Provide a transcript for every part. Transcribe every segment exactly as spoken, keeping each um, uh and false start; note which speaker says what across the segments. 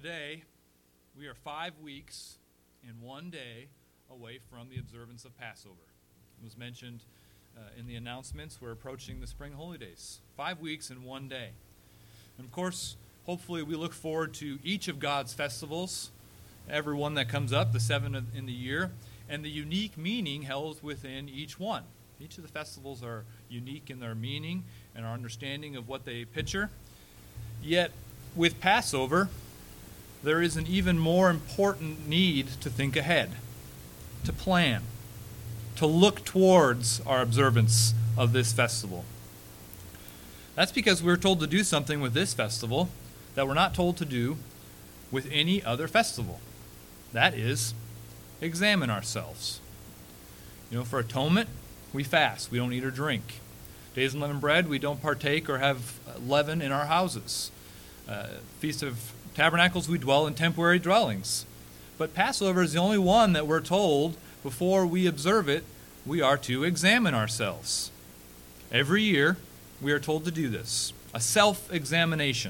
Speaker 1: today, we are five weeks and one day away from the observance of Passover. It was mentioned uh, in the announcements, we're approaching the spring holy days. Five weeks and one day. And of course, hopefully we look forward to each of God's festivals, every one that comes up, the seven in the year, and the unique meaning held within each one. Each of the festivals are unique in their meaning and our understanding of what they picture. Yet, with Passover, there is an even more important need to think ahead, to plan, to look towards our observance of this festival. That's because we're told to do something with this festival that we're not told to do with any other festival. That is, examine ourselves. You know, for atonement, we fast. We don't eat or drink. Days of unleavened bread, we don't partake or have leaven in our houses. Uh, Feast of Tabernacles, we dwell in temporary dwellings. But Passover is the only one that we're told before we observe it, we are to examine ourselves. Every year, we are told to do this, a self-examination.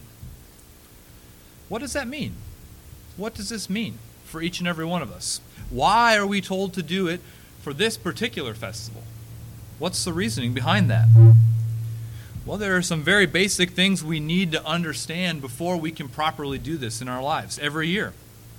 Speaker 1: What does that mean? What does this mean for each and every one of us? Why are we told to do it for this particular festival? What's the reasoning behind that? Well, there are some very basic things we need to understand before we can properly do this in our lives every year.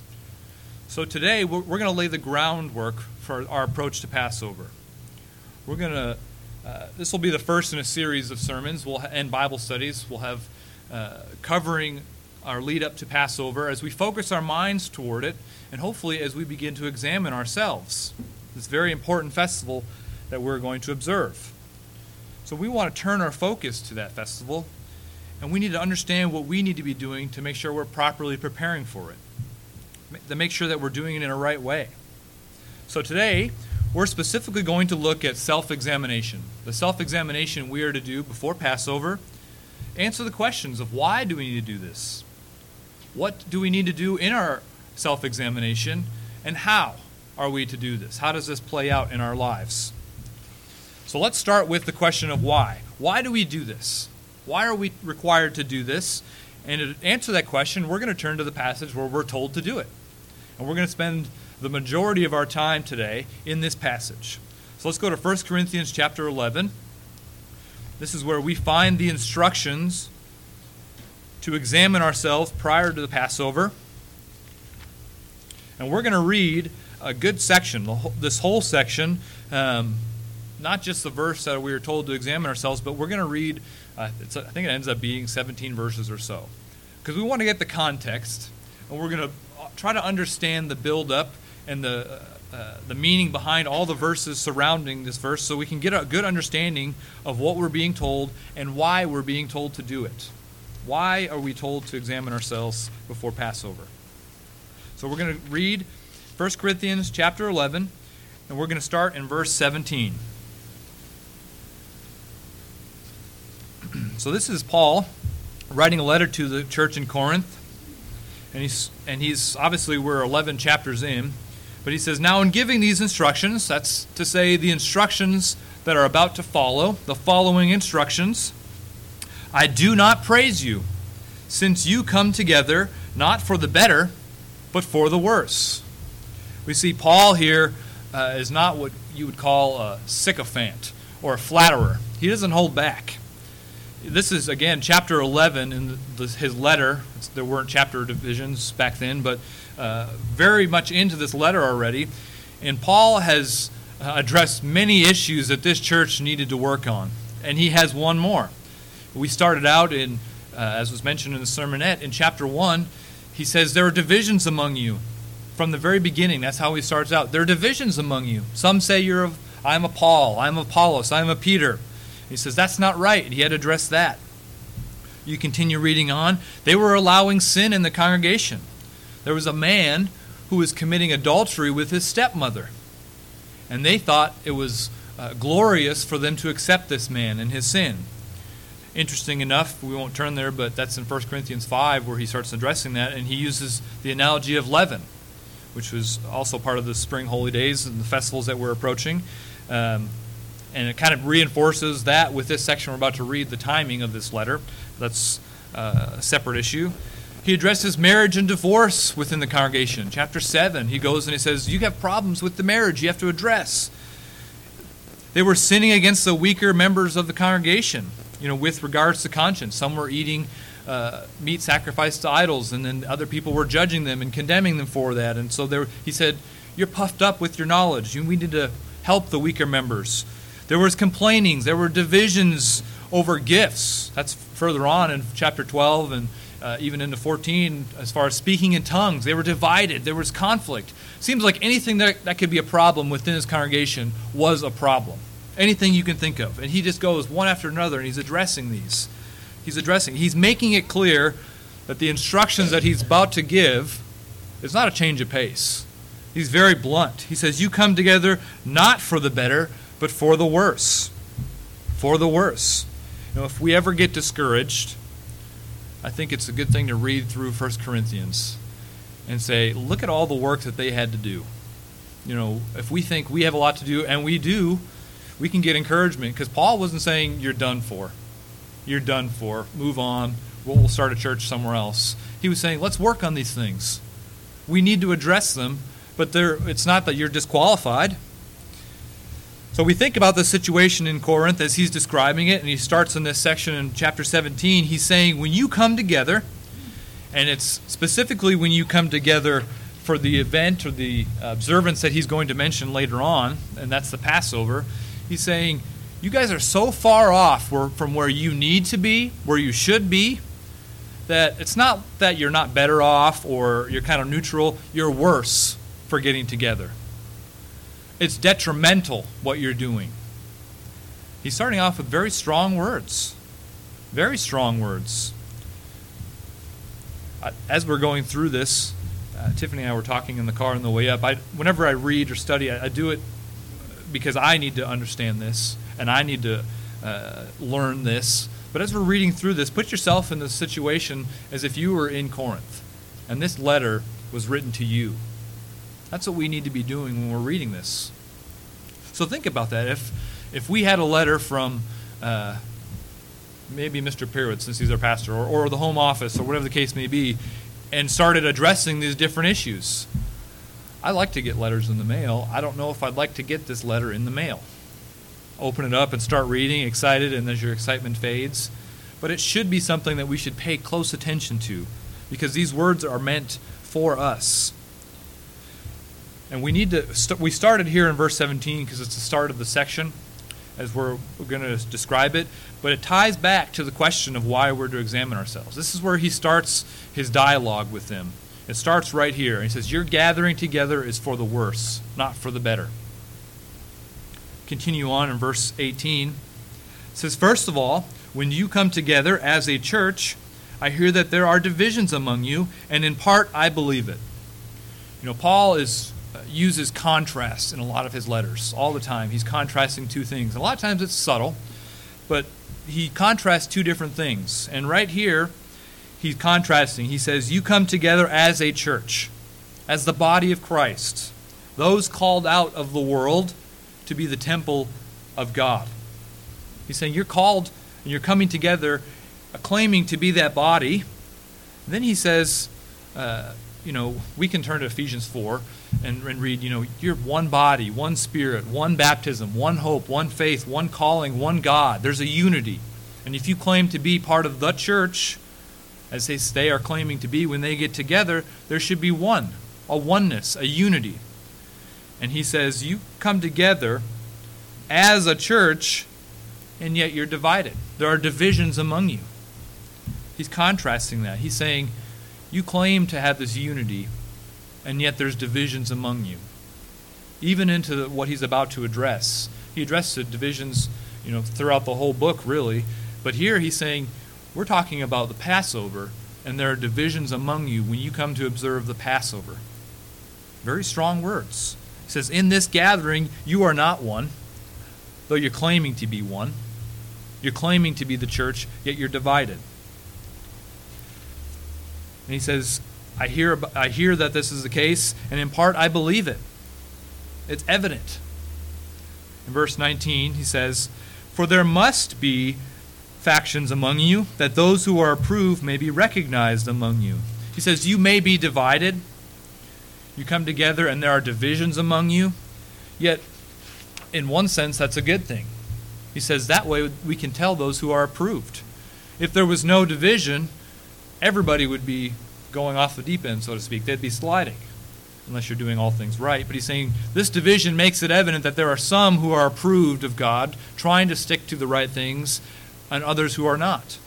Speaker 1: So today, we're, we're going to lay the groundwork for our approach to Passover. We're going to, uh, this will be the first in a series of sermons we'll ha- and Bible studies we'll have uh, covering our lead up to Passover as we focus our minds toward it and hopefully as we begin to examine ourselves. This very important festival that we're going to observe. So we want to turn our focus to that festival, and we need to understand what we need to be doing to make sure we're properly preparing for it, to make sure that we're doing it in a right way. So today, we're specifically going to look at self-examination. The self-examination we are to do before Passover, answer the questions of why do we need to do this? What do we need to do in our self-examination, and how are we to do this? How does this play out in our lives? So let's start with the question of why. Why do we do this? Why are we required to do this? And to answer that question, we're going to turn to the passage where we're told to do it. And we're going to spend the majority of our time today in this passage. So let's go to First Corinthians chapter eleven. This is where we find the instructions to examine ourselves prior to the Passover. And we're going to read a good section, this whole section, um, not just the verse that we are told to examine ourselves, but we're going to read, uh, it's, I think it ends up being seventeen verses or so. Because we want to get the context, and we're going to try to understand the build-up and the, uh, the meaning behind all the verses surrounding this verse so we can get a good understanding of what we're being told and why we're being told to do it. Why are we told to examine ourselves before Passover? So we're going to read First Corinthians chapter eleven, and we're going to start in verse seventeen. So this is Paul writing a letter to the church in Corinth, and he's and he's obviously we're eleven chapters in, but he says, "Now in giving these instructions," that's to say the instructions that are about to follow, the following instructions, "I do not praise you, since you come together not for the better, but for the worse." We see Paul here uh, is not what you would call a sycophant or a flatterer. He doesn't hold back. This is, again, chapter eleven in the, his letter. There weren't chapter divisions back then, but uh, very much into this letter already. And Paul has uh, addressed many issues that this church needed to work on. And he has one more. We started out in, uh, as was mentioned in the sermonette, in chapter one, he says, there are divisions among you. From the very beginning, that's how he starts out. There are divisions among you. Some say you're of, I'm a Paul, I'm Apollos, I'm a Peter. He says, that's not right. He had addressed that. You continue reading on. They were allowing sin in the congregation. There was a man who was committing adultery with his stepmother. And they thought it was uh, glorious for them to accept this man and his sin. Interesting enough, we won't turn there, but that's in First Corinthians five where he starts addressing that. And he uses the analogy of leaven, which was also part of the spring holy days and the festivals that we're approaching. Um, And it kind of reinforces that with this section we're about to read, the timing of this letter. That's uh, a separate issue. He addresses marriage and divorce within the congregation. Chapter seven, he goes and he says, you have problems with the marriage you have to address. They were sinning against the weaker members of the congregation, you know, with regards to conscience. Some were eating uh, meat sacrificed to idols, and then other people were judging them and condemning them for that. And so there, he said, you're puffed up with your knowledge. You, we need to help the weaker members. There was complainings. There were divisions over gifts. That's further on in chapter twelve and uh, even into fourteen, as far as speaking in tongues. They were divided. There was conflict. Seems like anything that, that could be a problem within his congregation was a problem. Anything you can think of. And he just goes one after another, and he's addressing these. He's addressing. He's making it clear that the instructions that he's about to give is not a change of pace. He's very blunt. He says, you come together not for the better, but for the worse. For the worse. You know, if we ever get discouraged, I think it's a good thing to read through First Corinthians and say, look at all the work that they had to do. You know, if we think we have a lot to do, and we do, we can get encouragement. Because Paul wasn't saying, you're done for. You're done for. Move on. We'll, we'll start a church somewhere else. He was saying, let's work on these things. We need to address them, but it's not that you're disqualified. So we think about the situation in Corinth as he's describing it, and he starts in this section in chapter seventeen. He's saying, when you come together, and it's specifically when you come together for the event or the observance that he's going to mention later on, and that's the Passover, he's saying, you guys are so far off from where you need to be, where you should be, that it's not that you're not better off or you're kind of neutral, you're worse for getting together. It's detrimental what you're doing. He's starting off with very strong words. Very strong words. As we're going through this, uh, Tiffany and I were talking in the car on the way up. I, whenever I read or study, I, I do it because I need to understand this and I need to uh, learn this. But as we're reading through this, put yourself in the situation as if you were in Corinth and this letter was written to you. That's what we need to be doing when we're reading this. So think about that. If if we had a letter from uh, maybe Mister Pirwitz, since he's our pastor, or, or the home office, or whatever the case may be, and started addressing these different issues. I like to get letters in the mail. I don't know if I'd like to get this letter in the mail. Open it up and start reading, excited, and as your excitement fades. But it should be something that we should pay close attention to, because these words are meant for us. And we need to, st- we started here in verse seventeen because it's the start of the section as we're, we're going to describe it. But it ties back to the question of why we're to examine ourselves. This is where he starts his dialogue with them. It starts right here. He says, your gathering together is for the worse, not for the better. Continue on in verse eighteen. It says, first of all, when you come together as a church, I hear that there are divisions among you, and in part I believe it. You know, Paul is uses contrast in a lot of his letters all the time. He's contrasting two things. A lot of times it's subtle, but he contrasts two different things. And right here, he's contrasting. He says, you come together as a church, as the body of Christ, those called out of the world to be the temple of God. He's saying you're called and you're coming together claiming to be that body. And then he says, uh, you know, we can turn to Ephesians four and, and read, you know, you're one body, one spirit, one baptism, one hope, one faith, one calling, one God. There's a unity. And if you claim to be part of the church, as they, they are claiming to be when they get together, there should be one, a oneness, a unity. And he says, you come together as a church, and yet you're divided. There are divisions among you. He's contrasting that. He's saying, you claim to have this unity, and yet there's divisions among you. Even into what he's about to address. He addressed the divisions, you know, throughout the whole book, really. But here he's saying, we're talking about the Passover, and there are divisions among you when you come to observe the Passover. Very strong words. He says, in this gathering, you are not one, though you're claiming to be one. You're claiming to be the church, yet you're divided. And he says, I hear, I hear that this is the case, and in part I believe it. It's evident. In verse nineteen, he says, for there must be factions among you, that those who are approved may be recognized among you. He says, you may be divided. You come together and there are divisions among you. Yet, in one sense, that's a good thing. He says that way we can tell those who are approved. If there was no division, everybody would be going off the deep end, so to speak. They'd be sliding, unless you're doing all things right. But he's saying this division makes it evident that there are some who are approved of God, trying to stick to the right things, and others who are not.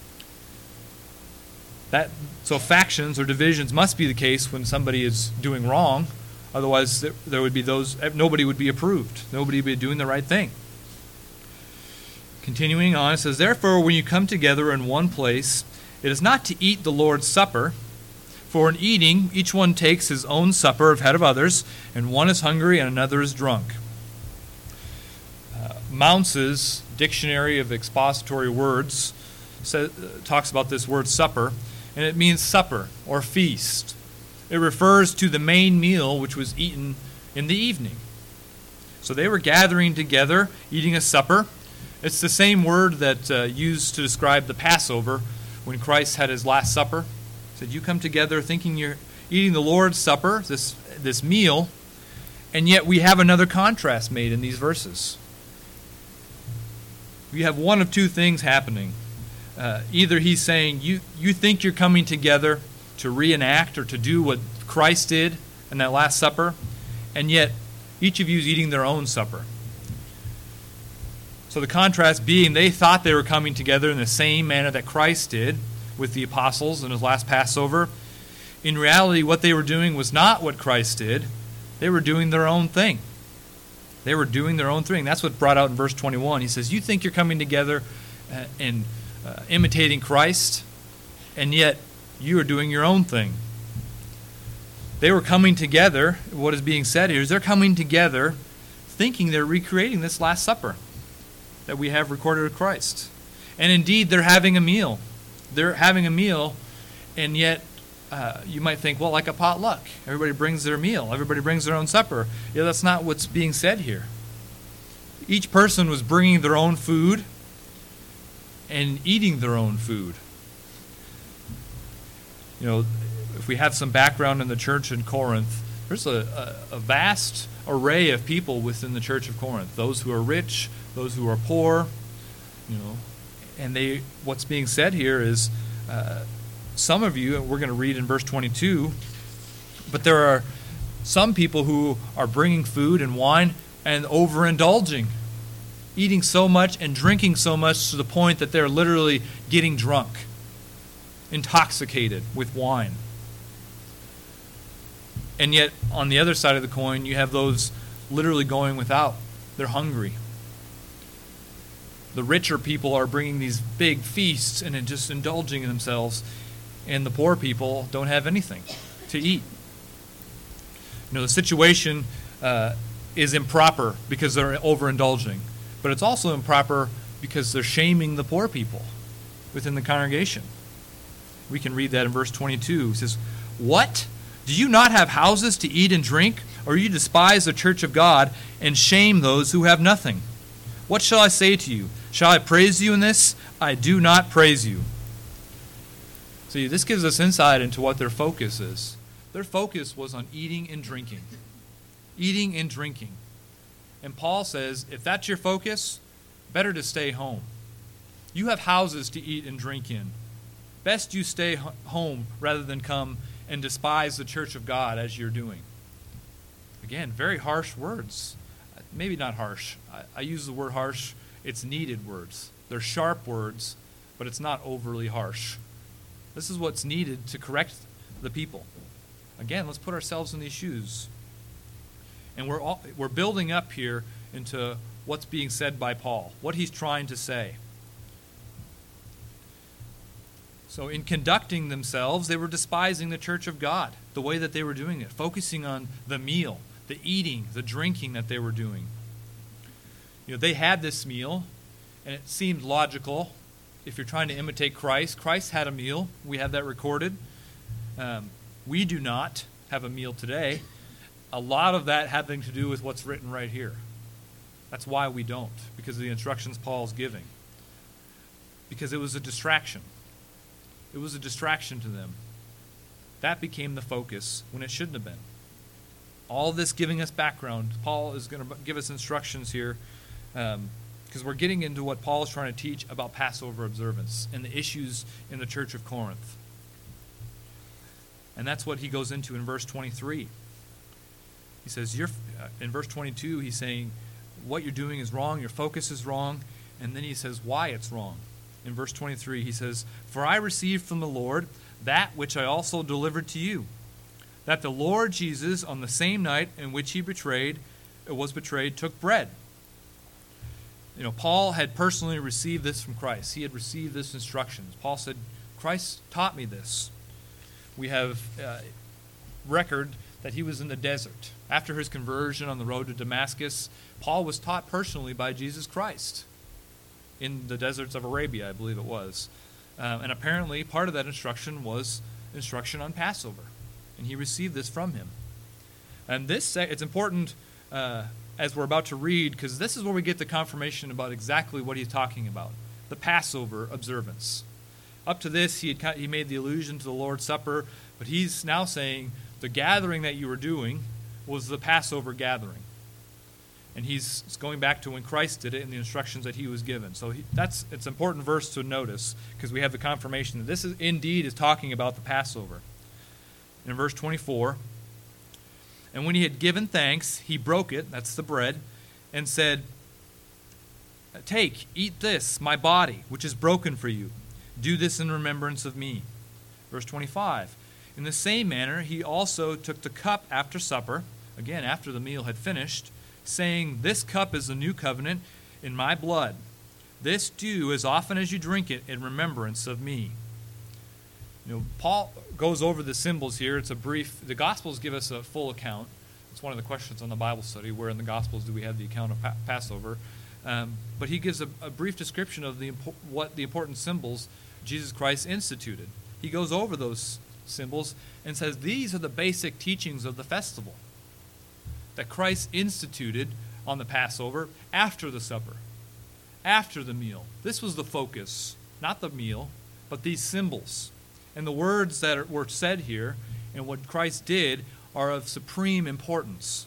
Speaker 1: That so factions or divisions must be the case when somebody is doing wrong. Otherwise, there, there would be those. Nobody would be approved. Nobody would be doing the right thing. Continuing on, it says, therefore, when you come together in one place, it is not to eat the Lord's Supper. For in eating, each one takes his own supper ahead of others, and one is hungry and another is drunk. Uh, Mounce's Dictionary of Expository Words says, uh, talks about this word supper, and it means supper or feast. It refers to the main meal which was eaten in the evening. So they were gathering together, eating a supper. It's the same word that uh, used to describe the Passover when Christ had his Last Supper. He said, you come together thinking you're eating the Lord's Supper, this, this meal, and yet we have another contrast made in these verses. We have one of two things happening. Uh, either he's saying, you, you think you're coming together to reenact or to do what Christ did in that Last Supper, and yet each of you is eating their own supper. So the contrast being they thought they were coming together in the same manner that Christ did with the apostles in his last Passover. In reality, what they were doing was not what Christ did. They were doing their own thing. They were doing their own thing. That's what brought out in verse twenty-one. He says, you think you're coming together uh, and uh, imitating Christ, and yet you are doing your own thing. They were coming together. What is being said here is they're coming together thinking they're recreating this Last Supper that we have recorded of Christ. And indeed, they're having a meal. They're having a meal, and yet uh, you might think, well, like a potluck. Everybody brings their meal. Everybody brings their own supper. Yeah, that's not what's being said here. Each person was bringing their own food and eating their own food. You know, if we have some background in the church in Corinth, there's a, a, a vast array of people within the church of Corinth. Those who are rich, those who are poor, you know, and they. What's being said here is uh, some of you, and we're going to read in verse twenty-two, but there are some people who are bringing food and wine and overindulging, eating so much and drinking so much to the point that they're literally getting drunk, intoxicated with wine. And yet, on the other side of the coin, you have those literally going without. They're hungry. The richer people are bringing these big feasts and just indulging in themselves, and the poor people don't have anything to eat. You know, the situation uh, is improper because they're overindulging, but it's also improper because they're shaming the poor people within the congregation. We can read that in verse twenty-two. It says, what? Do you not have houses to eat and drink? Or you despise the church of God and shame those who have nothing? What shall I say to you? Shall I praise you in this? I do not praise you. See, this gives us insight into what their focus is. Their focus was on eating and drinking. Eating and drinking. And Paul says, if that's your focus, better to stay home. You have houses to eat and drink in. Best you stay home rather than come and despise the church of God as you're doing. Again, very harsh words. Maybe not harsh. I, I use the word harsh. It's needed words. They're sharp words, but it's not overly harsh. This is what's needed to correct the people. Again, let's put ourselves in these shoes. And we're all, we're building up here into what's being said by Paul, what he's trying to say. So in conducting themselves, they were despising the church of God, the way that they were doing it, focusing on the meal, the eating, the drinking that they were doing. You know, they had this meal, and it seemed logical. If you're trying to imitate Christ, Christ had a meal. We have that recorded. Um, we do not have a meal today. A lot of that having to do with what's written right here. That's why we don't, because of the instructions Paul's giving. Because it was a distraction. It was a distraction to them. That became the focus when it shouldn't have been. All this giving us background. Paul is going to give us instructions here because um, we're getting into what Paul is trying to teach about Passover observance and the issues in the church of Corinth. And that's what he goes into in verse twenty-three. He says, you're, uh, in verse twenty-two, he's saying, what you're doing is wrong, your focus is wrong, and then he says why it's wrong. In verse twenty-three, he says, for I received from the Lord that which I also delivered to you, that the Lord Jesus, on the same night in which he betrayed, was betrayed, took bread. You know, Paul had personally received this from Christ. He had received this instructions. Paul said, Christ taught me this. We have uh, record that he was in the desert. After his conversion on the road to Damascus, Paul was taught personally by Jesus Christ in the deserts of Arabia, I believe it was. Uh, and apparently part of that instruction was instruction on Passover. And he received this from him. And this, it's important uh, as we're about to read, because this is where we get the confirmation about exactly what he's talking about, the Passover observance. Up to this, he had he made the allusion to the Lord's Supper, but he's now saying the gathering that you were doing was the Passover gathering. And he's going back to when Christ did it and the instructions that he was given. So he, that's it's an important verse to notice because we have the confirmation that this is indeed is talking about the Passover. In verse twenty-four, and when he had given thanks, he broke it, that's the bread, and said, take, eat this, my body, which is broken for you. Do this in remembrance of me. Verse twenty-five, in the same manner he also took the cup after supper, again after the meal had finished, saying, this cup is the new covenant in my blood. This do as often as you drink it in remembrance of me. You know, Paul goes over the symbols here. It's a brief, the Gospels give us a full account. It's one of the questions on the Bible study, where in the Gospels do we have the account of pa- Passover. Um, but he gives a, a brief description of the what the important symbols Jesus Christ instituted. He goes over those symbols and says these are the basic teachings of the festival that Christ instituted on the Passover after the supper, after the meal. This was the focus, not the meal, but these symbols. And the words that are, were said here and what Christ did are of supreme importance.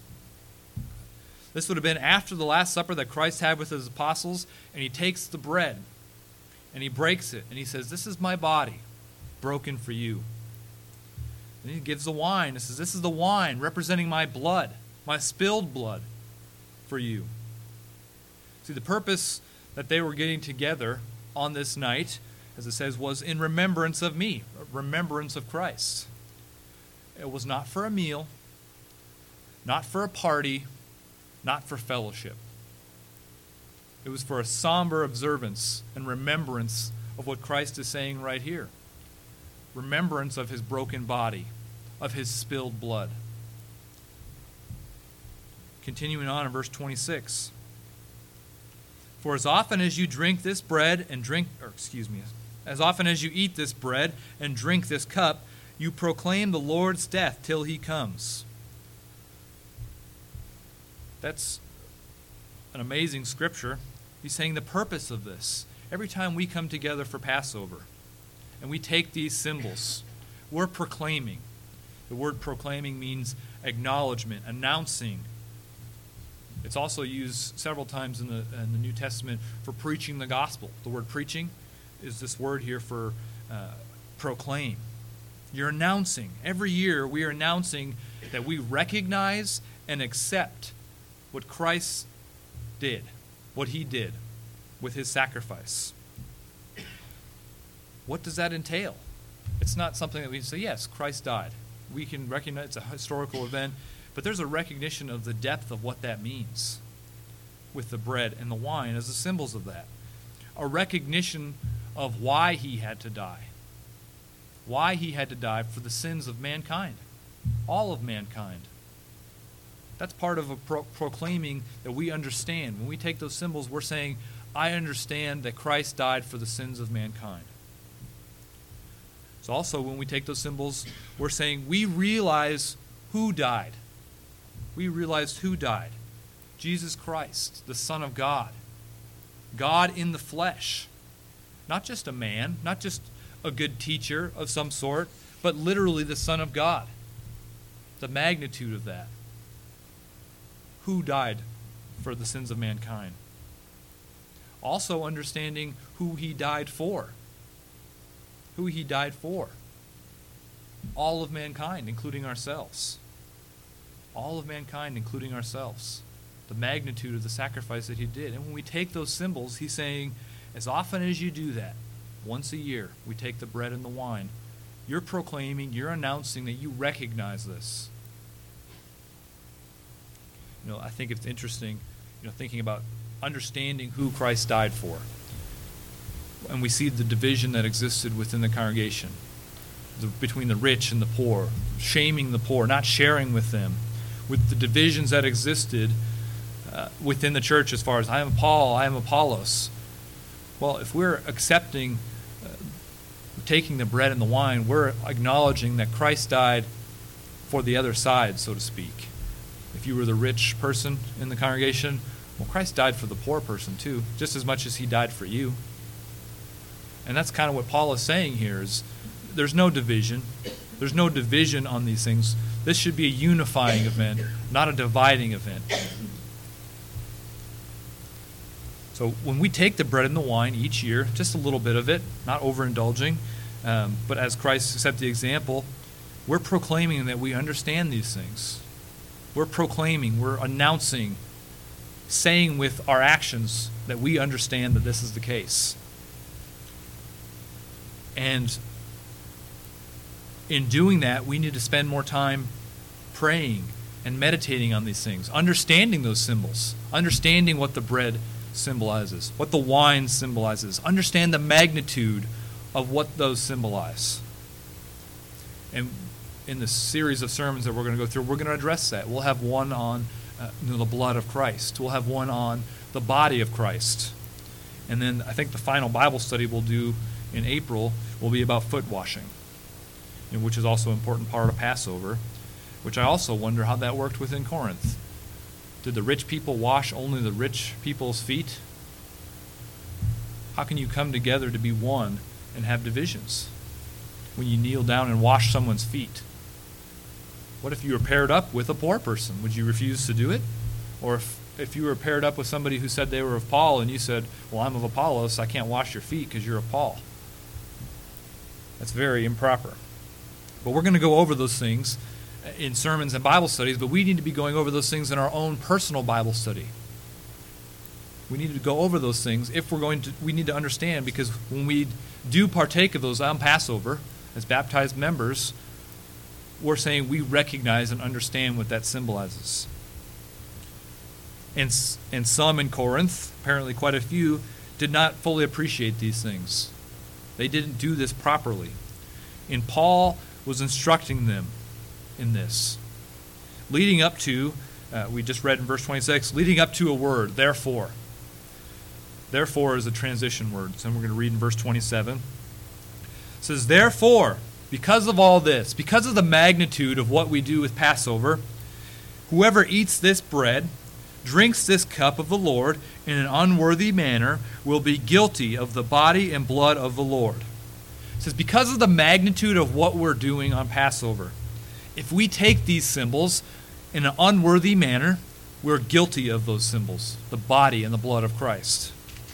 Speaker 1: This would have been after the Last Supper that Christ had with his apostles, and he takes the bread and he breaks it and he says, this is my body broken for you. And he gives the wine. He says, this is the wine representing my blood, my spilled blood for you. See, the purpose that they were getting together on this night, as it says, was in remembrance of me, remembrance of Christ. It was not for a meal, not for a party, not for fellowship. It was for a somber observance and remembrance of what Christ is saying right here. Remembrance of his broken body, of his spilled blood. Continuing on in verse twenty-six. For as often as you drink this bread and drink, or excuse me, as often as you eat this bread and drink this cup, you proclaim the Lord's death till he comes. That's an amazing scripture. He's saying the purpose of this. Every time we come together for Passover and we take these symbols, we're proclaiming. The word proclaiming means acknowledgement, announcing. It's also used several times in the, in the New Testament for preaching the gospel. The word preaching is this word here for uh, proclaim. You're announcing. Every year we are announcing that we recognize and accept what Christ did, what he did with his sacrifice. What does that entail? It's not something that we can say, yes, Christ died. We can recognize it's a historical event, but there's a recognition of the depth of what that means with the bread and the wine as the symbols of that. A recognition of why he had to die. Why he had to die for the sins of mankind. All of mankind. That's part of a pro- proclaiming that we understand. When we take those symbols, we're saying, I understand that Christ died for the sins of mankind. So also when we take those symbols, we're saying we realize who died. We realized who died. Jesus Christ, the Son of God. God in the flesh. Not just a man, not just a good teacher of some sort, but literally the Son of God. The magnitude of that. Who died for the sins of mankind? Also understanding who he died for. Who he died for. All of mankind, including ourselves. All of mankind, including ourselves. The magnitude of the sacrifice that he did. And when we take those symbols, he's saying, as often as you do that, once a year, we take the bread and the wine, you're proclaiming, you're announcing that you recognize this. You know, I think it's interesting, you know, thinking about understanding who Christ died for. And we see the division that existed within the congregation, the, between the rich and the poor, shaming the poor, not sharing with them, with the divisions that existed uh, within the church as far as I am Paul, I am Apollos. Well, if we're accepting, uh, taking the bread and the wine, we're acknowledging that Christ died for the other side, so to speak. If you were the rich person in the congregation, well, Christ died for the poor person too, just as much as he died for you. And that's kind of what Paul is saying here, is there's no division. There's no division on these things. This should be a unifying event, not a dividing event. So when we take the bread and the wine each year, just a little bit of it, not overindulging, um, but as Christ set the example, we're proclaiming that we understand these things. We're proclaiming, we're announcing, saying with our actions that we understand that this is the case. And in doing that, we need to spend more time praying and meditating on these things, understanding those symbols, understanding what the bread symbolizes, what the wine symbolizes, understand the magnitude of what those symbolize. And in the series of sermons that we're going to go through, we're going to address that. We'll have one on uh, you know, the blood of Christ. We'll have one on the body of Christ. And then I think the final Bible study we'll do in April will be about foot washing, and which is also an important part of Passover, which I also wonder how that worked within Corinth. Did the rich people wash only the rich people's feet? How can you come together to be one and have divisions when you kneel down and wash someone's feet? What if you were paired up with a poor person? Would you refuse to do it? Or if, if you were paired up with somebody who said they were of Paul and you said, well, I'm of Apollos, I can't wash your feet because you're of Paul. That's very improper. But we're going to go over those things in sermons and Bible studies, but we need to be going over those things in our own personal Bible study. We need to go over those things if we're going to, we need to understand, because when we do partake of those on Passover as baptized members, we're saying we recognize and understand what that symbolizes. And, and some in Corinth, apparently quite a few, did not fully appreciate these things. They didn't do this properly. And Paul was instructing them in this. Leading up to, uh, we just read in verse twenty-six, leading up to a word, therefore. Therefore is a transition word. So we're going to read in verse twenty-seven. It says, therefore, because of all this, because of the magnitude of what we do with Passover, whoever eats this bread, drinks this cup of the Lord in an unworthy manner, will be guilty of the body and blood of the Lord. It says, because of the magnitude of what we're doing on Passover, if we take these symbols in an unworthy manner, we're guilty of those symbols, the body and the blood of Christ.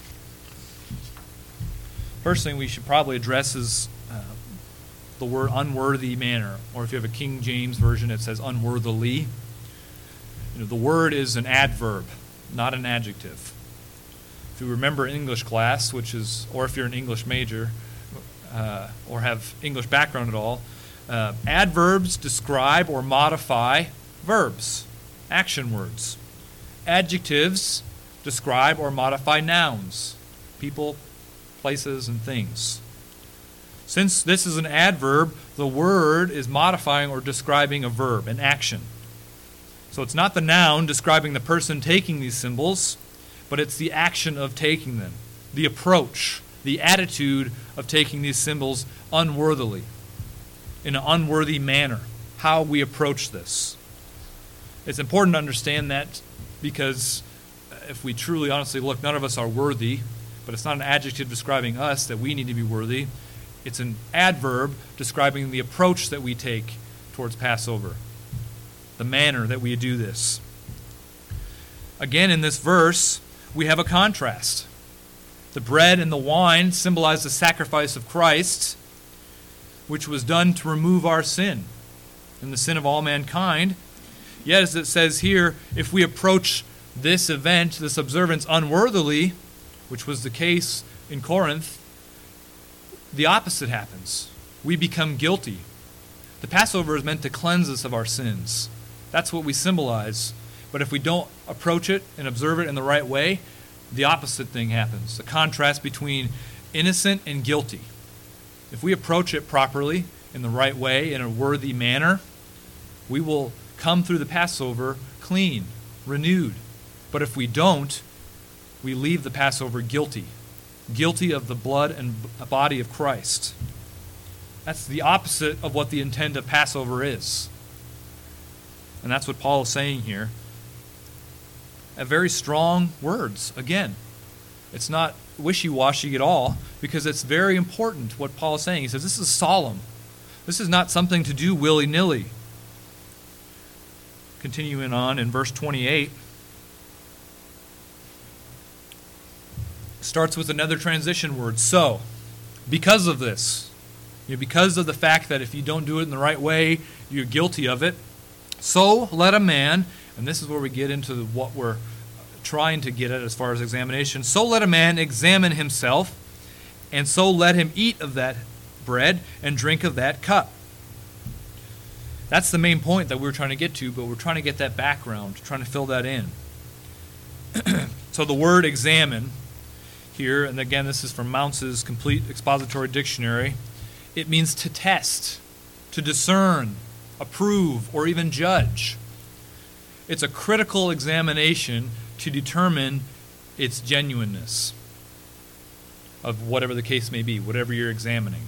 Speaker 1: First thing we should probably address is uh, the word unworthy manner, or if you have a King James version, it says unworthily. You know, the word is an adverb, not an adjective. If you remember English class, which is, or if you're an English major, uh, or have English background at all, uh, adverbs describe or modify verbs, action words. Adjectives describe or modify nouns, people, places, and things. Since this is an adverb, the word is modifying or describing a verb, an action. So it's not the noun describing the person taking these symbols, but it's the action of taking them, the approach, the attitude of taking these symbols unworthily, in an unworthy manner, how we approach this. It's important to understand that, because if we truly honestly look, none of us are worthy, but it's not an adjective describing us that we need to be worthy. It's an adverb describing the approach that we take towards Passover, the manner that we do this. Again, in this verse, we have a contrast. The bread and the wine symbolize the sacrifice of Christ, which was done to remove our sin and the sin of all mankind. Yet, as it says here, if we approach this event, this observance, unworthily, which was the case in Corinth, the opposite happens. We become guilty. The Passover is meant to cleanse us of our sins. That's what we symbolize. But if we don't approach it and observe it in the right way, the opposite thing happens. The contrast between innocent and guilty. If we approach it properly, in the right way, in a worthy manner, we will come through the Passover clean, renewed. But if we don't, we leave the Passover guilty. Guilty of the blood and body of Christ. That's the opposite of what the intent of Passover is. And that's what Paul is saying here. A very strong words. Again, it's not wishy-washy at all, because it's very important what Paul is saying. He says this is solemn. This is not something to do willy-nilly. Continuing on in verse twenty-eight. Starts with another transition word, so. Because of this, you know, because of the fact that if you don't do it in the right way, you're guilty of it, so let a man, and this is where we get into what we're trying to get at as far as examination, so let a man examine himself, and so let him eat of that bread and drink of that cup. That's the main point that we're trying to get to, but we're trying to get that background, trying to fill that in. So the word examine here, and again, this is from Mounce's Complete Expository Dictionary. It means to test, to discern, approve, or even judge. It's a critical examination to determine its genuineness of whatever the case may be, whatever you're examining.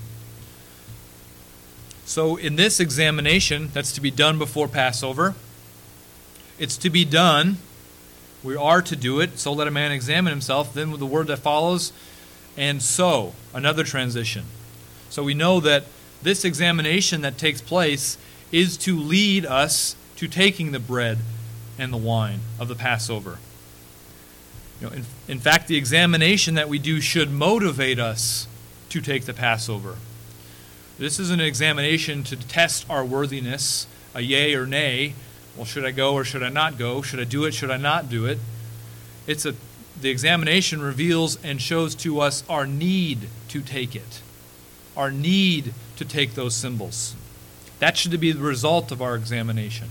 Speaker 1: So in this examination that's to be done before Passover, it's to be done. We are to do it, so let a man examine himself. Then with the word that follows, and so, another transition. So we know that this examination that takes place is to lead us to taking the bread and the wine of the Passover. You know, in, in fact, the examination that we do should motivate us to take the Passover. This is an examination to test our worthiness, a yea or nay. Well, should I go or should I not go? Should I do it? Should I not do it? It's a the examination reveals and shows to us our need to take it, our need to take those symbols. That should be the result of our examination.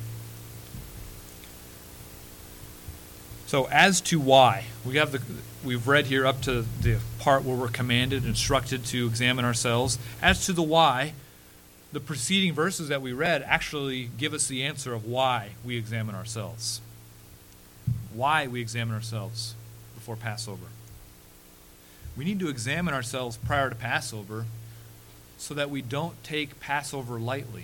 Speaker 1: So, as to why, we have the we've read here up to the part where we're commanded, instructed to examine ourselves. As to the why, the preceding verses that we read actually give us the answer of why we examine ourselves. Why we examine ourselves before Passover. We need to examine ourselves prior to Passover so that we don't take Passover lightly.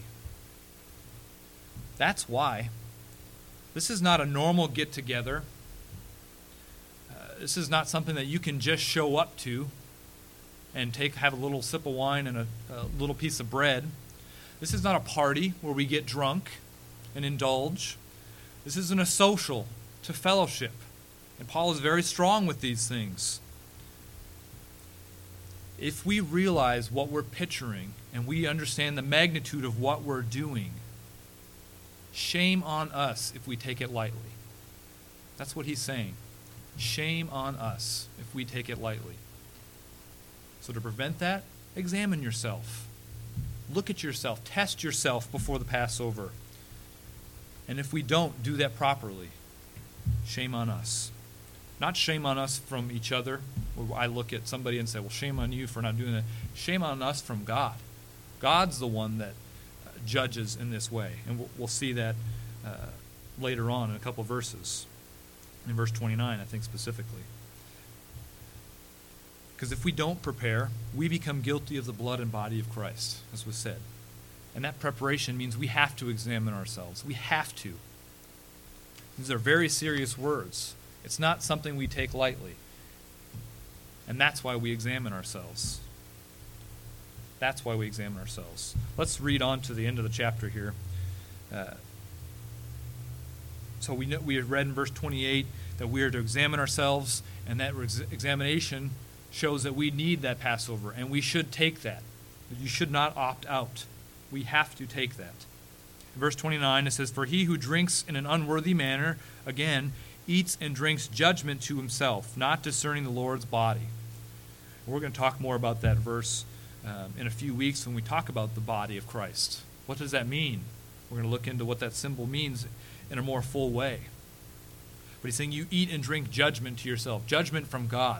Speaker 1: That's why. This is not a normal get-together. Uh, this is not something that you can just show up to and take have a little sip of wine and a, a little piece of bread. This is not a party where we get drunk and indulge. This isn't a social to fellowship. And Paul is very strong with these things. If we realize what we're picturing and we understand the magnitude of what we're doing, shame on us if we take it lightly. That's what he's saying. Shame on us if we take it lightly. So to prevent that, examine yourself. Look at yourself. Test yourself before the Passover. And if we don't do that properly, shame on us. Not shame on us from each other, where I look at somebody and say, well, shame on you for not doing that. Shame on us from God. God's the one that uh, judges in this way. And we'll, we'll see that uh, later on in a couple verses. In verse twenty-nine, I think specifically. Because if we don't prepare, we become guilty of the blood and body of Christ, as was said. And that preparation means we have to examine ourselves. We have to. These are very serious words. It's not something we take lightly. And that's why we examine ourselves. That's why we examine ourselves. Let's read on to the end of the chapter here. Uh, so we know, we had read in verse twenty-eight that we are to examine ourselves, and that ex- examination shows that we need that Passover, and we should take that. You should not opt out. We have to take that. In verse twenty-nine, it says, "For he who drinks in an unworthy manner, again, eats and drinks judgment to himself, not discerning the Lord's body." We're going to talk more about that verse um, in a few weeks when we talk about the body of Christ. What does that mean? We're going to look into what that symbol means in a more full way. But he's saying you eat and drink judgment to yourself, judgment from God.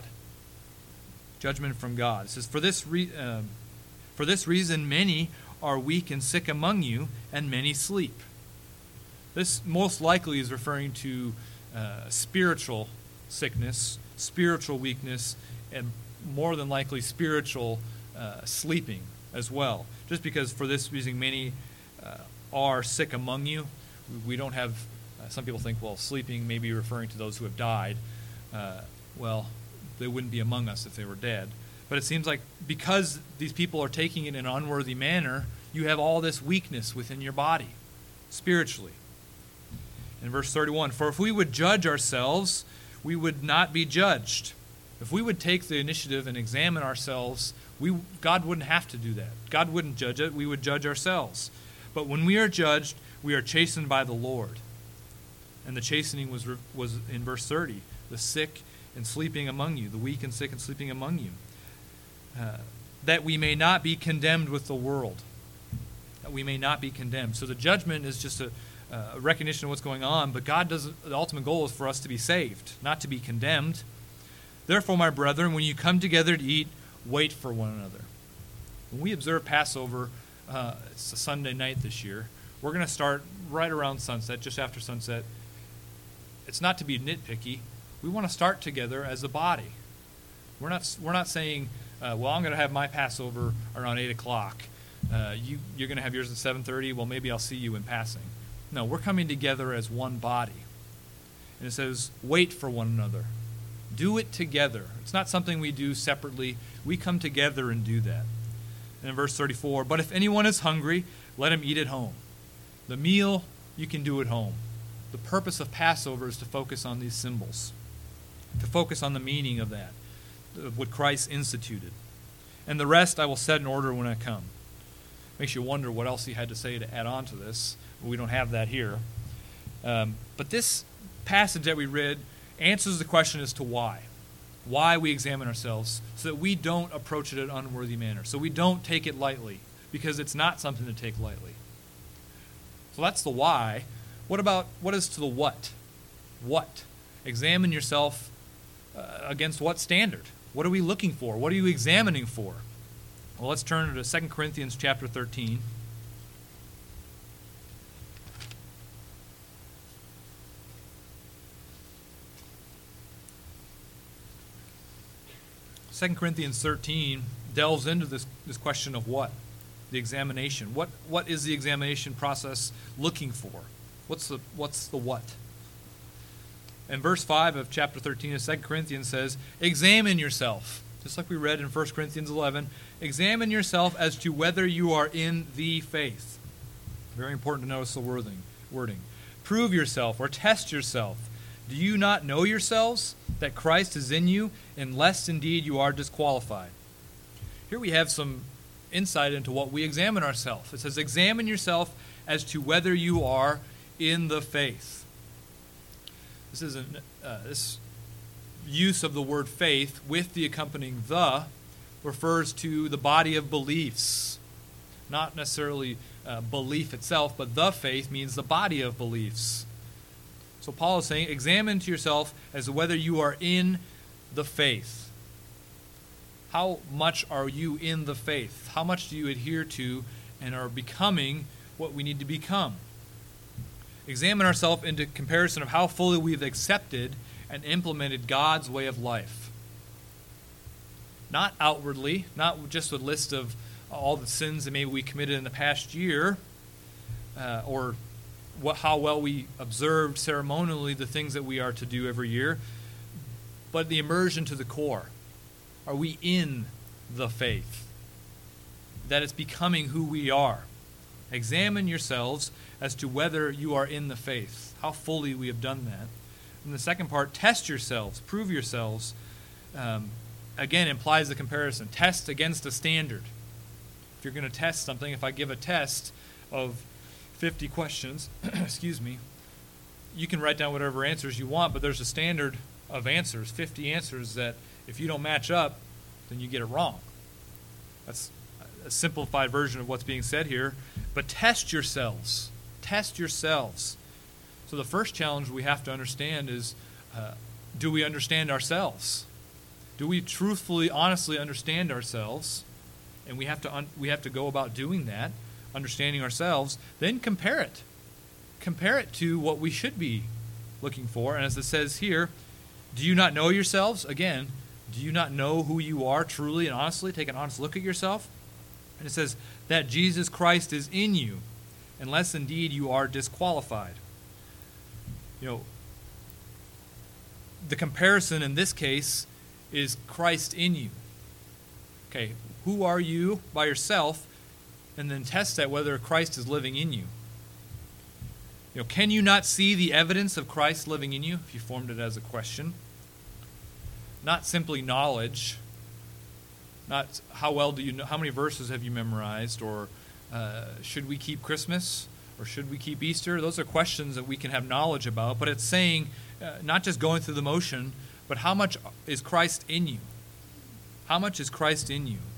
Speaker 1: Judgment from God. It says, for this, re- um, for this reason many are weak and sick among you, and many sleep. This most likely is referring to uh, spiritual sickness, spiritual weakness, and more than likely spiritual uh, sleeping as well. Just because for this reason many uh, are sick among you. We don't have, uh, some people think, well, sleeping may be referring to those who have died. Uh, well, they wouldn't be among us if they were dead. But it seems like because these people are taking it in an unworthy manner, you have all this weakness within your body, spiritually. In verse thirty-one, "For if we would judge ourselves, we would not be judged." If we would take the initiative and examine ourselves, we God wouldn't have to do that. God wouldn't judge it. We would judge ourselves. But when we are judged, we are chastened by the Lord. And the chastening was was in verse thirty, the sick and sleeping among you, the weak and sick and sleeping among you, uh, that we may not be condemned with the world. That we may not be condemned. So the judgment is just a, a recognition of what's going on, but God does. The ultimate goal is for us to be saved, not to be condemned. "Therefore, my brethren, when you come together to eat, wait for one another." When we observe Passover, uh, it's a Sunday night this year, we're going to start right around sunset, just after sunset. It's not to be nitpicky. We want to start together as a body. We're not we're not saying, uh, well, I'm going to have my Passover around eight o'clock. Uh, you, you're going to have yours at seven thirty. Well, maybe I'll see you in passing. No, we're coming together as one body. And it says, wait for one another. Do it together. It's not something we do separately. We come together and do that. And in verse thirty-four, "But if anyone is hungry, let him eat at home." The meal you can do at home. The purpose of Passover is to focus on these symbols, to focus on the meaning of that, of what Christ instituted. "And the rest I will set in order when I come." Makes you wonder what else he had to say to add on to this. We don't have that here. Um, but this passage that we read answers the question as to why. Why we examine ourselves, so that we don't approach it in an unworthy manner. So we don't take it lightly, because it's not something to take lightly. So that's the why. What about, what is to the what? What? Examine yourself uh, against what standard? What are we looking for? What are you examining for? Well, let's turn to Second Corinthians chapter thirteen. Second Corinthians thirteen delves into this, this question of what? The examination. What what is the examination process looking for? What's the what's the what? And verse five of chapter thirteen of Second Corinthians says, "Examine yourself." Just like we read in First Corinthians eleven, "Examine yourself as to whether you are in the faith." Very important to notice the wording. wording. "Prove yourself," or test yourself. "Do you not know yourselves that Christ is in you, unless indeed you are disqualified?" Here we have some insight into what we examine ourselves. It says, "Examine yourself as to whether you are in the faith." This is an, uh, this use of the word faith with the accompanying "the" refers to the body of beliefs. Not necessarily uh, belief itself, but the faith means the body of beliefs. So Paul is saying, examine to yourself as to whether you are in the faith. How much are you in the faith? How much do you adhere to and are becoming what we need to become? Examine ourselves into comparison of how fully we've accepted and implemented God's way of life. Not outwardly, not just a list of all the sins that maybe we committed in the past year, uh, or what, how well we observed ceremonially the things that we are to do every year, but the immersion to the core. Are we in the faith? that it's becoming who we are. Examine yourselves as to whether you are in the faith, how fully we have done that. And the second part, test yourselves, prove yourselves, um, again, implies the comparison. Test against a standard. If you're going to test something, if I give a test of fifty questions, excuse me, you can write down whatever answers you want, but there's a standard of answers, fifty answers, that if you don't match up, then you get it wrong. That's a simplified version of what's being said here. But test yourselves. Test yourselves. So the first challenge we have to understand is, uh, do we understand ourselves? Do we truthfully, honestly understand ourselves? And we have to un- we have to go about doing that, understanding ourselves. Then compare it. Compare it to what we should be looking for. And as it says here, do you not know yourselves? Again, do you not know who you are truly and honestly? Take an honest look at yourself. And it says that Jesus Christ is in you, unless indeed you are disqualified. You know, the comparison in this case is Christ in you. Okay, who are you by yourself? And then test that whether Christ is living in you. You know, can you not see the evidence of Christ living in you? If you formed it as a question. Not simply knowledge. Not how well do you know, how many verses have you memorized, or uh, should we keep Christmas, or should we keep Easter? Those are questions that we can have knowledge about, but it's saying, uh, not just going through the motion, but how much is Christ in you? How much is Christ in you?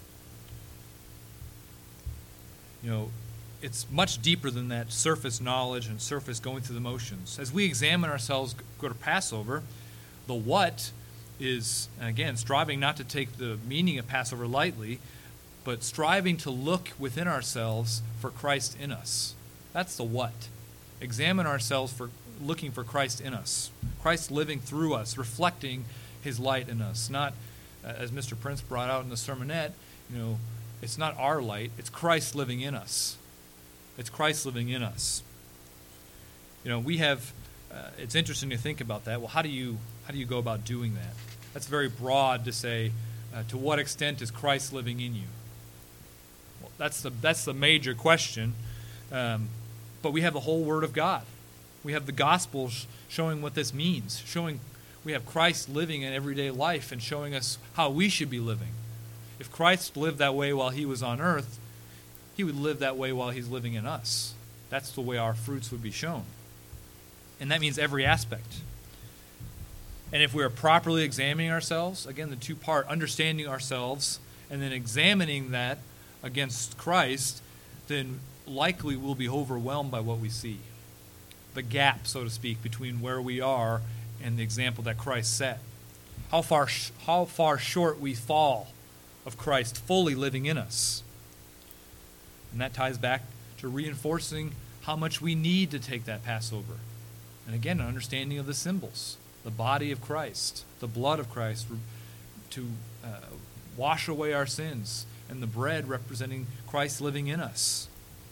Speaker 1: You know, it's much deeper than that surface knowledge and surface going through the motions. As we examine ourselves, go to Passover, the what is, again, striving not to take the meaning of Passover lightly, but striving to look within ourselves for Christ in us. That's the what. Examine ourselves for looking for Christ in us. Christ living through us, reflecting his light in us. Not, uh, as Mister Prince brought out in the sermonette, you know, it's not our light, it's Christ living in us. It's Christ living in us. You know, we have, uh, it's interesting to think about that. Well, how do you how do you go about doing that? That's very broad to say, uh, to what extent is Christ living in you? Well, that's the that's the major question. Um, but we have the whole Word of God. We have the Gospels showing what this means, showing we have Christ living in everyday life and showing us how we should be living. If Christ lived that way while he was on earth, he would live that way while he's living in us. That's the way our fruits would be shown. And that means every aspect. And if we are properly examining ourselves, again, the two-part, understanding ourselves and then examining that against Christ, then likely we'll be overwhelmed by what we see. The gap, so to speak, between where we are and the example that Christ set. How far, sh- how far short we fall of Christ fully living in us. And that ties back to reinforcing how much we need to take that Passover. And again, an understanding of the symbols. The body of Christ, the blood of Christ to uh, wash away our sins, and the bread representing Christ living in us.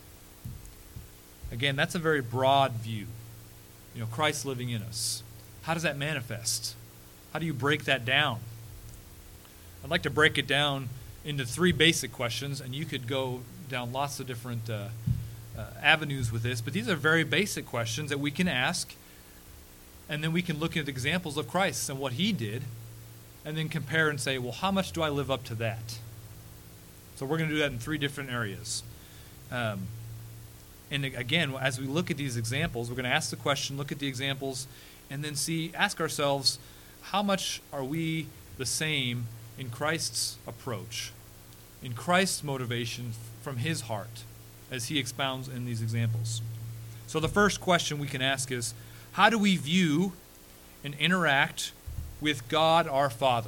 Speaker 1: Again, that's a very broad view. You know, Christ living in us. How does that manifest? How do you break that down? I'd like to break it down into three basic questions, and you could go down lots of different uh, uh, avenues with this, but these are very basic questions that we can ask, and then we can look at examples of Christ and what he did, and then compare and say, well, how much do I live up to that? So we're going to do that in three different areas. Um, and again, as we look at these examples, we're going to ask the question, look at the examples, and then see, ask ourselves, how much are we the same in Christ's approach, in Christ's motivation from his heart, as he expounds in these examples? So the first question we can ask is, how do we view and interact with God our Father?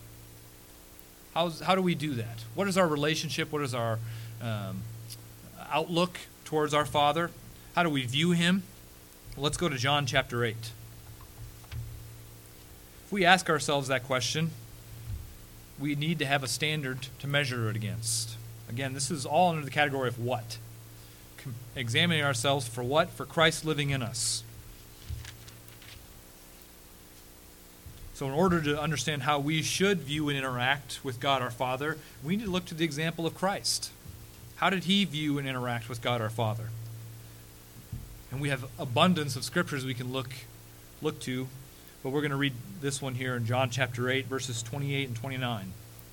Speaker 1: How's, how do we do that? What is our relationship? What is our um, outlook towards our Father? How do we view him? Well, let's go to John chapter eight. If we ask ourselves that question, we need to have a standard to measure it against. Again, this is all under the category of what? Com- examining ourselves for what? For Christ living in us. So in order to understand how we should view and interact with God our Father, we need to look to the example of Christ. How did he view and interact with God our Father? And we have abundance of scriptures we can look look to, but we're going to read this one here in John chapter eight, verses twenty-eight and twenty-nine.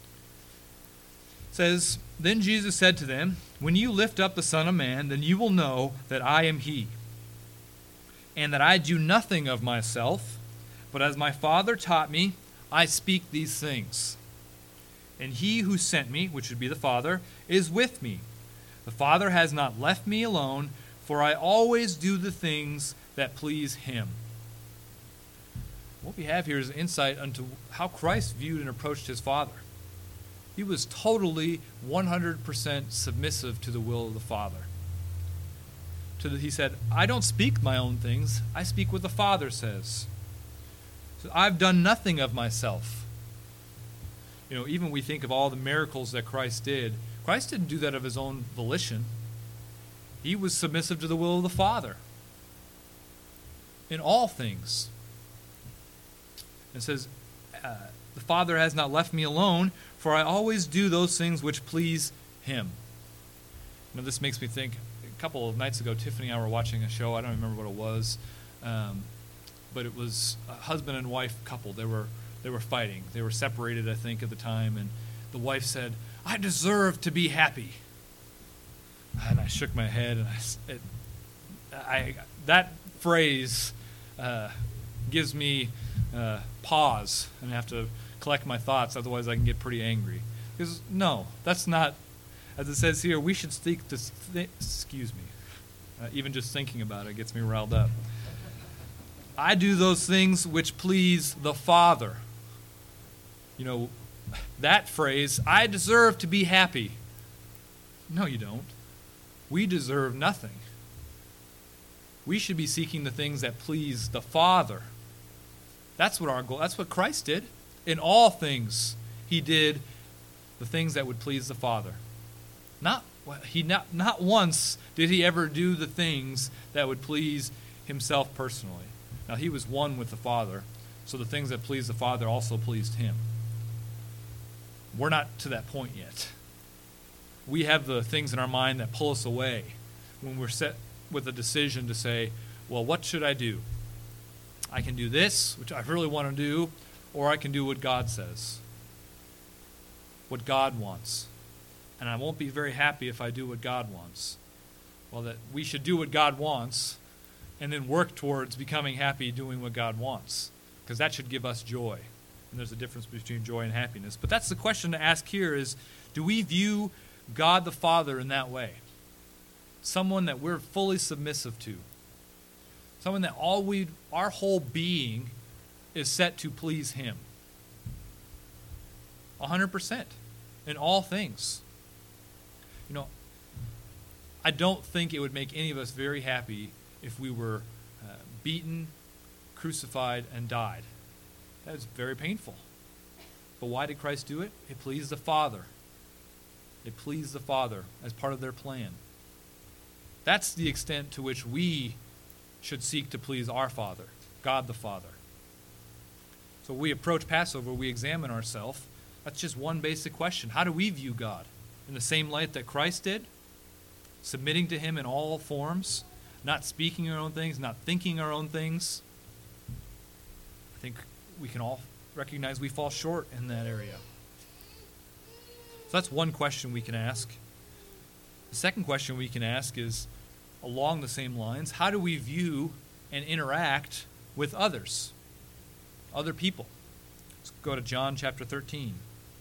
Speaker 1: It says, "Then Jesus said to them, 'When you lift up the Son of Man, then you will know that I am he, and that I do nothing of myself, but as my Father taught me, I speak these things. And he who sent me,'" which would be the Father, "'is with me. The Father has not left me alone, for I always do the things that please him.'" What we have here is insight into how Christ viewed and approached his Father. He was totally one hundred percent submissive to the will of the Father. To the, he said, "I don't speak my own things. I speak what the Father says. So I've done nothing of myself." You know, even we think of all the miracles that Christ did. Christ didn't do that of his own volition. He was submissive to the will of the Father in all things. It says, uh, "The Father has not left me alone, for I always do those things which please him." You know, this makes me think, a couple of nights ago, Tiffany and I were watching a show. I don't remember what it was. Um, but it was a husband and wife couple. They were they were fighting. They were separated, I think, at the time. And the wife said, "I deserve to be happy." And I shook my head, and I, it, I that phrase uh, gives me uh, pause, and I have to collect my thoughts. Otherwise, I can get pretty angry. Because no, that's not. As it says here, we should seek to. Th- excuse me. Uh, even just thinking about it gets me riled up. "I do those things which please the Father." You know, that phrase, "I deserve to be happy." No, you don't. We deserve nothing. We should be seeking the things that please the Father. That's what our goal. That's what Christ did. In all things, he did the things that would please the Father. Not he not not once did he ever do the things that would please himself personally. Now, he was one with the Father, so the things that pleased the Father also pleased him. We're not to that point yet. We have the things in our mind that pull us away when we're set with a decision to say, well, what should I do? I can do this, which I really want to do, or I can do what God says, what God wants. And I won't be very happy if I do what God wants. Well, that we should do what God wants and then work towards becoming happy doing what God wants, because that should give us joy. And there's a difference between joy and happiness. But that's the question to ask here is, do we view God the Father in that way? Someone that we're fully submissive to. Someone that all we, our whole being is set to please him. one hundred percent in all things. You know, I don't think it would make any of us very happy if we were uh, beaten, crucified, and died. That is very painful. But why did Christ do it? It pleased the Father. It pleased the Father as part of their plan. That's the extent to which we should seek to please our Father, God the Father. So we approach Passover, we examine ourselves. That's just one basic question. How do we view God? In the same light that Christ did? Submitting to him in all forms? Not speaking our own things, not thinking our own things? I think we can all recognize we fall short in that area. So that's one question we can ask. The second question we can ask is, along the same lines, how do we view and interact with others, other people? Let's go to John chapter thirteen.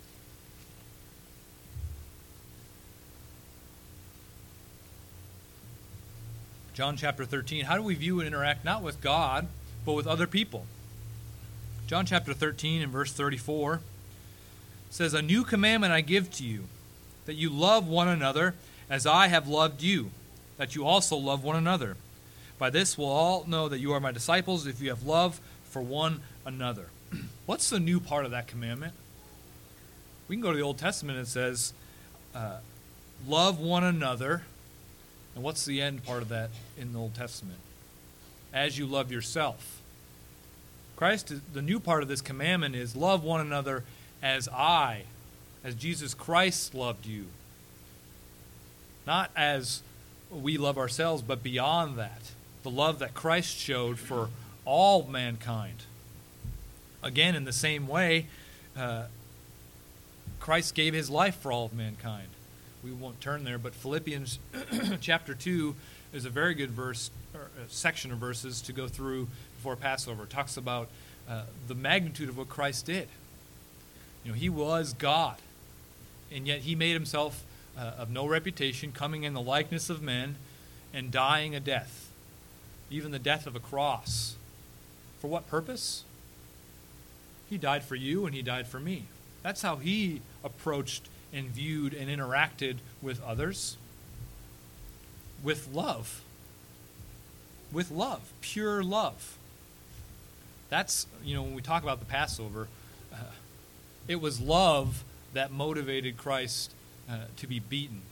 Speaker 1: John chapter thirteen, how do we view and interact not with God, but with other people? John chapter thirteen and verse thirty-four says, "A new commandment I give to you, that you love one another as I have loved you, that you also love one another. By this will all know that you are my disciples, if you have love for one another." What's the new part of that commandment? We can go to the Old Testament and it says, uh, love one another. And what's the end part of that in the Old Testament? As you love yourself. Christ, the new part of this commandment is love one another as I, as Jesus Christ loved you. not as we love ourselves, but beyond that, the love that Christ showed for all mankind. Again, in the same way, uh, Christ gave his life for all of mankind. We won't turn there, but Philippians chapter two is a very good verse, or a section of verses to go through before Passover. It talks about uh, the magnitude of what Christ did. You know, he was God, and yet he made himself uh, of no reputation, coming in the likeness of men and dying a death, even the death of a cross. For what purpose? He died for you and he died for me. That's how he approached and viewed and interacted with others. With love. With love. Pure love. That's, you know, when we talk about the Passover, uh, it was love that motivated Christ uh, to be beaten,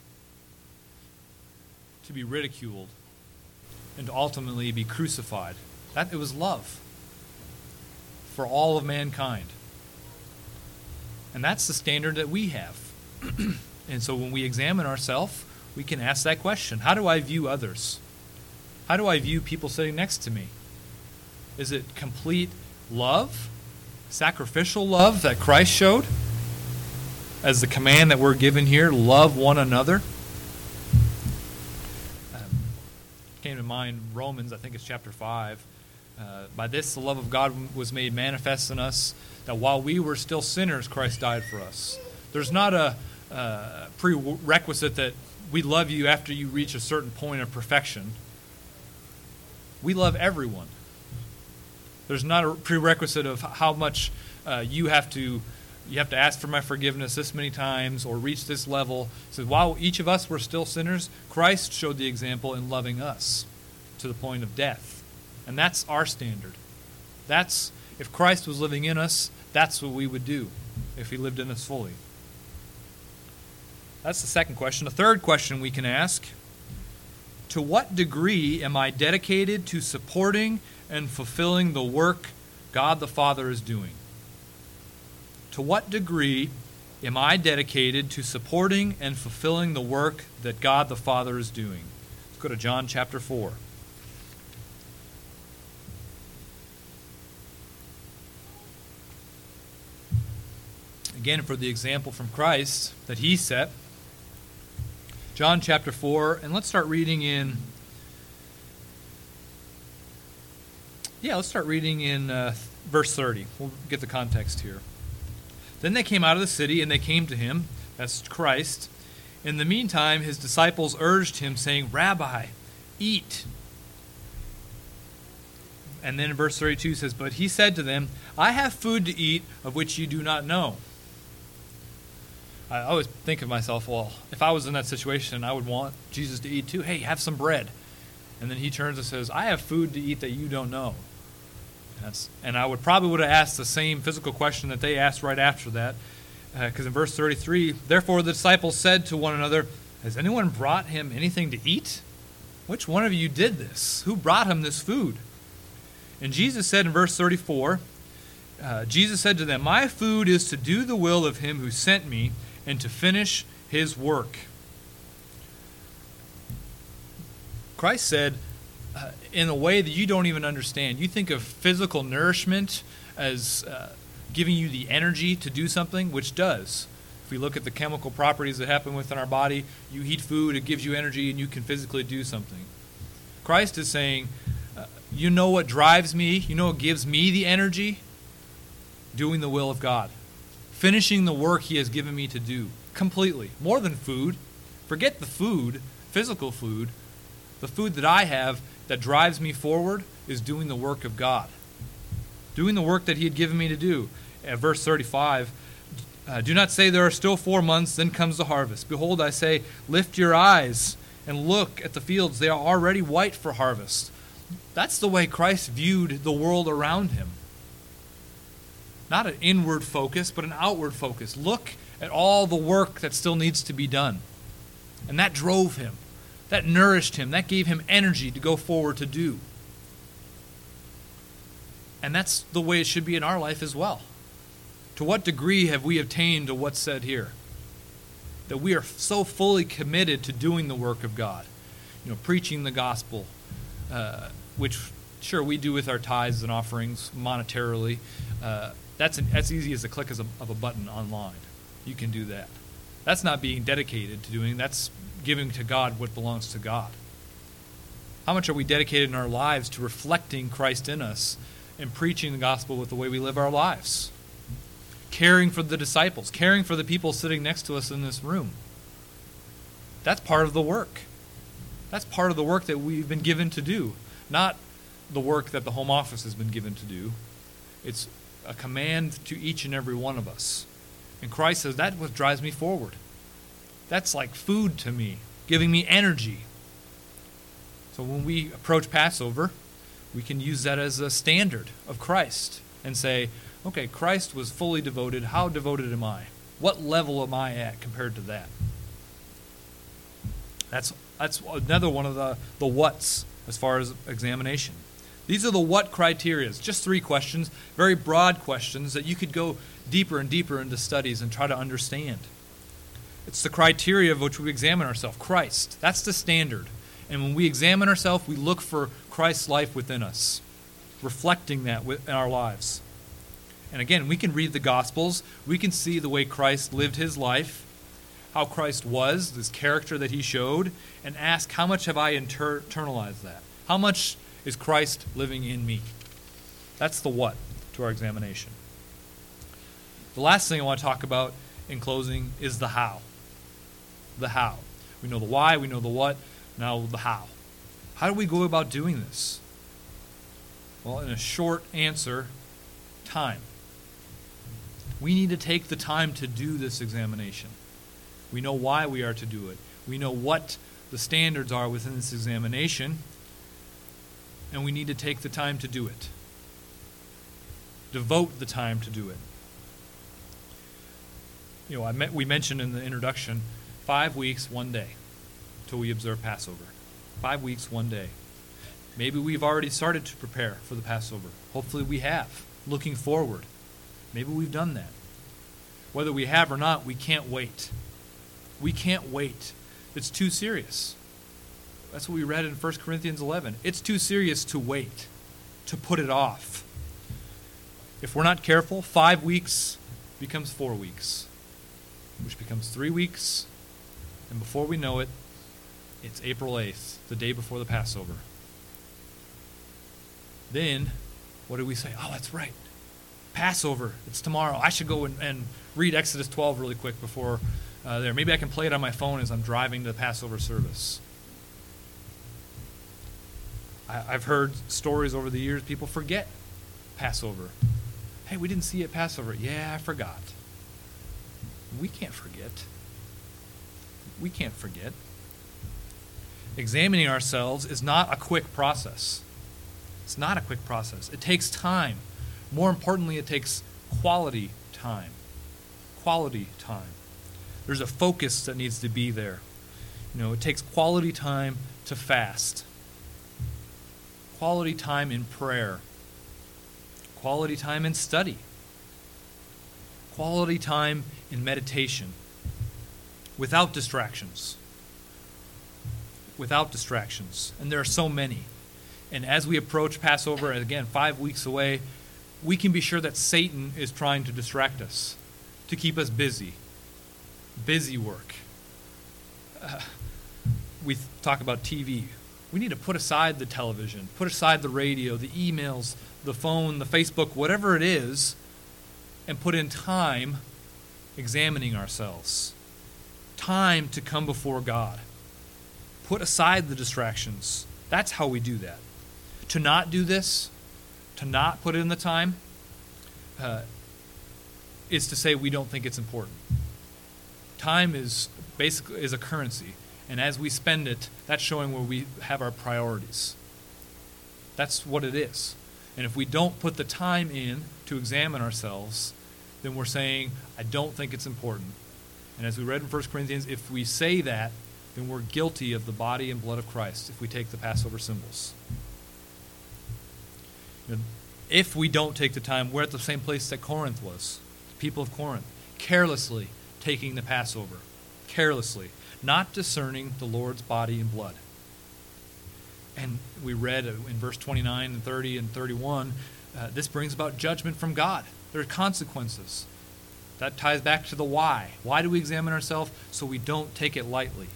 Speaker 1: to be ridiculed, and to ultimately be crucified. That it was love for all of mankind. And that's the standard that we have. And so when we examine ourselves, we can ask that question. How do I view others? How do I view people sitting next to me? Is it complete love, sacrificial love that Christ showed? As the command that we're given here, love one another. Um, came to mind Romans, I think it's chapter five. Uh, by this the love of God was made manifest in us, that while we were still sinners, Christ died for us. There's not a uh, prerequisite that we love you after you reach a certain point of perfection. We love everyone. There's not a prerequisite of how much uh, you have to you have to ask for my forgiveness this many times or reach this level. So while each of us were still sinners, Christ showed the example in loving us to the point of death. And that's our standard. That's, if Christ was living in us, that's what we would do if he lived in us fully. That's the second question. The third question we can ask, to what degree am I dedicated to supporting and fulfilling the work God the Father is doing? To what degree am I dedicated to supporting and fulfilling the work that God the Father is doing? Let's go to John chapter four. Again, for the example from Christ that he set. John chapter four, and let's start reading in, yeah, let's start reading in uh, verse thirty. We'll get the context here. Then they came out of the city, and they came to him, that's Christ. In the meantime, his disciples urged him, saying, Rabbi, eat. And then in verse thirty-two says, but he said to them, I have food to eat of which you do not know. I always think of myself, well, if I was in that situation, I would want Jesus to eat too. Hey, have some bread. And then he turns and says, I have food to eat that you don't know. That's, and I would probably would have asked the same physical question that they asked right after that. Because uh, in verse thirty-three, therefore the disciples said to one another, has anyone brought him anything to eat? Which one of you did this? Who brought him this food? And Jesus said in verse thirty-four, uh, Jesus said to them, my food is to do the will of him who sent me, and to finish his work. Christ said, uh, in a way that you don't even understand. You think of physical nourishment as uh, giving you the energy to do something, which does. If we look at the chemical properties that happen within our body, you eat food, it gives you energy, and you can physically do something. Christ is saying, uh, you know what drives me, you know what gives me the energy? Doing the will of God. Finishing the work he has given me to do completely. More than food. Forget the food, physical food. The food that I have that drives me forward is doing the work of God. Doing the work that he had given me to do. At verse thirty-five, uh, do not say there are still four months, then comes the harvest. Behold, I say, lift your eyes and look at the fields. They are already white for harvest. That's the way Christ viewed the world around him. Not an inward focus, but an outward focus. Look at all the work that still needs to be done. And that drove him. That nourished him. That gave him energy to go forward to do. And that's the way it should be in our life as well. To what degree have we attained to what's said here? that we are so fully committed to doing the work of God, you know, preaching the gospel, uh, which sure we do with our tithes and offerings monetarily. Uh, that's an, that's easy as a click of a, of a button online. You can do that. That's not being dedicated to doing. That's giving to God what belongs to God. How much are we dedicated in our lives to reflecting Christ in us and preaching the gospel with the way we live our lives? Caring for the disciples, caring for the people sitting next to us in this room. That's part of the work. That's part of the work that we've been given to do, not the work that the home office has been given to do. It's a command to each and every one of us. And Christ says, that's what drives me forward. That's like food to me, giving me energy. So when we approach Passover, we can use that as a standard of Christ and say, okay, Christ was fully devoted. How devoted am I? What level am I at compared to that? That's that's another one of the, the whats as far as examination. These are the what criteria. Just three questions, very broad questions that you could go deeper and deeper into studies and try to understand. It's the criteria of which we examine ourselves. Christ, that's the standard. And when we examine ourselves, we look for Christ's life within us, reflecting that in our lives. And again, we can read the Gospels. We can see the way Christ lived his life, how Christ was, this character that he showed, and ask, how much have I inter- internalized that? How much is Christ living in me? That's the what to our examination. The last thing I want to talk about in closing is the how. The how. We know the why, we know the what, now the how. How do we go about doing this? Well, in a short answer, time. We need to take the time to do this examination. We know why we are to do it. We know what the standards are within this examination, and we need to take the time to do it. Devote the time to do it. You know, I met, we mentioned in the introduction, five weeks, one day, till we observe Passover. Five weeks, one day. Maybe we've already started to prepare for the Passover. Hopefully we have, looking forward. Maybe we've done that. Whether we have or not, we can't wait. We can't wait. It's too serious. That's what we read in First Corinthians eleven. It's too serious to wait, to put it off. If we're not careful, five weeks becomes four weeks, which becomes three weeks, and before we know it, it's April eighth, the day before the Passover. Then, what do we say? Oh, that's right. Passover, it's tomorrow. I should go and, and read Exodus twelve really quick before uh, there. Maybe I can play it on my phone as I'm driving to the Passover service. I, I've heard stories over the years, people forget Passover. Hey, we didn't see it Passover. Yeah, I forgot. We can't forget. We can't forget. Examining ourselves is not a quick process. It's not a quick process. It takes time. More importantly, it takes quality time. Quality time. There's a focus that needs to be there. You know, it takes quality time to fast. Quality time in prayer. Quality time in study. Quality time in meditation. Without distractions. Without distractions. And there are so many. And as we approach Passover, again, five weeks away, we can be sure that Satan is trying to distract us, to keep us busy. Busy work. Uh, we talk about T V. We need to put aside the television, put aside the radio, the emails, the phone, the Facebook, whatever it is, and put in time examining ourselves. Time to come before God. Put aside the distractions. That's how we do that. To not do this, to not put in the time, uh, is to say we don't think it's important. Time is basically is a currency, and as we spend it, that's showing where we have our priorities. That's what it is. And if we don't put the time in to examine ourselves, then we're saying, I don't think it's important. And as we read in First Corinthians, if we say that, then we're guilty of the body and blood of Christ if we take the Passover symbols. You know, if we don't take the time, we're at the same place that Corinth was, the people of Corinth, carelessly taking the Passover, carelessly, not discerning the Lord's body and blood. And we read in verse twenty-nine and thirty and thirty-one, uh, this brings about judgment from God. There are consequences. That ties back to the why. Why do we examine ourselves? So we don't take it lightly.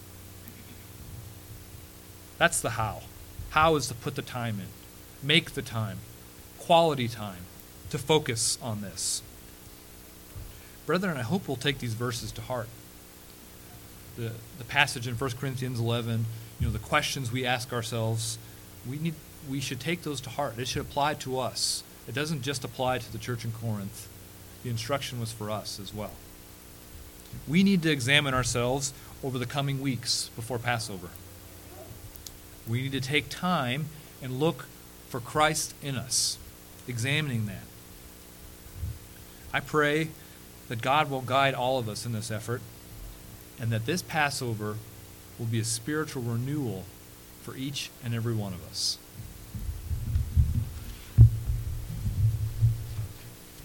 Speaker 1: That's the how. How is to put the time in, make the time, quality time, to focus on this. Brethren, I hope we'll take these verses to heart. The, the passage in First Corinthians eleven, you know, the questions we ask ourselves, we need, we should take those to heart. It should apply to us. It doesn't just apply to the church in Corinth. The instruction was for us as well. We need to examine ourselves over the coming weeks before Passover. We need to take time and look for Christ in us, examining that. I pray that God will guide all of us in this effort, and that this Passover will be a spiritual renewal for each and every one of us.